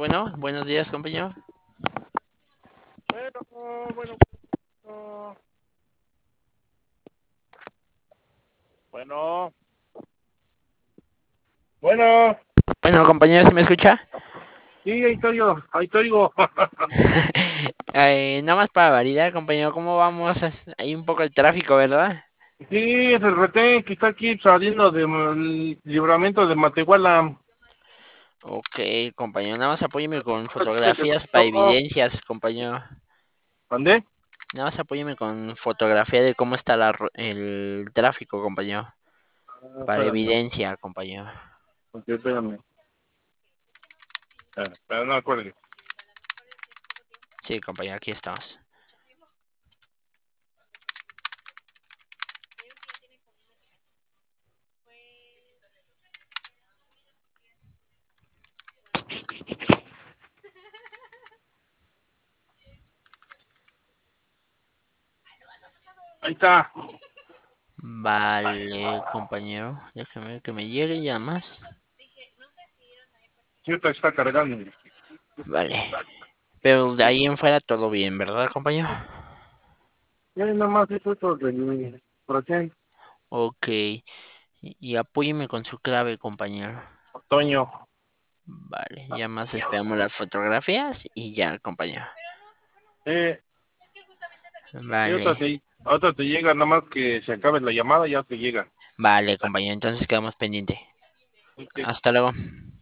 Buenos días, compañero. Bueno, bueno, bueno, bueno, bueno, Bueno, compañero, ¿se me escucha? sí, ahí estoy yo, ahí estoy yo. Nada más para validar, compañero, ¿cómo vamos? Hay un poco el tráfico, ¿verdad? Sí, es el retén que está aquí saliendo del libramiento de Matehuala. Ok, compañero, nada más apóyeme con Se te fotografías para pasó. evidencias, compañero. ¿Dónde? Nada más apóyeme con fotografía de cómo está el tráfico, compañero. Para Espérame, evidencia, compañero. ok, espérame. Pero no acuerdo. Sí, compañero, aquí estamos. Ahí está. Vale, compañero, déjeme que me llegue ya más. Sí, está cargando. Vale, pero de ahí en fuera todo bien, ¿verdad, compañero? Ya nada más esto del retén. Ok, y apóyeme con su clave, compañero. Otoño. Vale, ya más esperamos las fotografías y ya, compañero. Eh, y Vale, otra te llega, nada más que se acabe la llamada, ya te llega. vale, compañero, entonces quedamos pendiente. Ok. Hasta luego.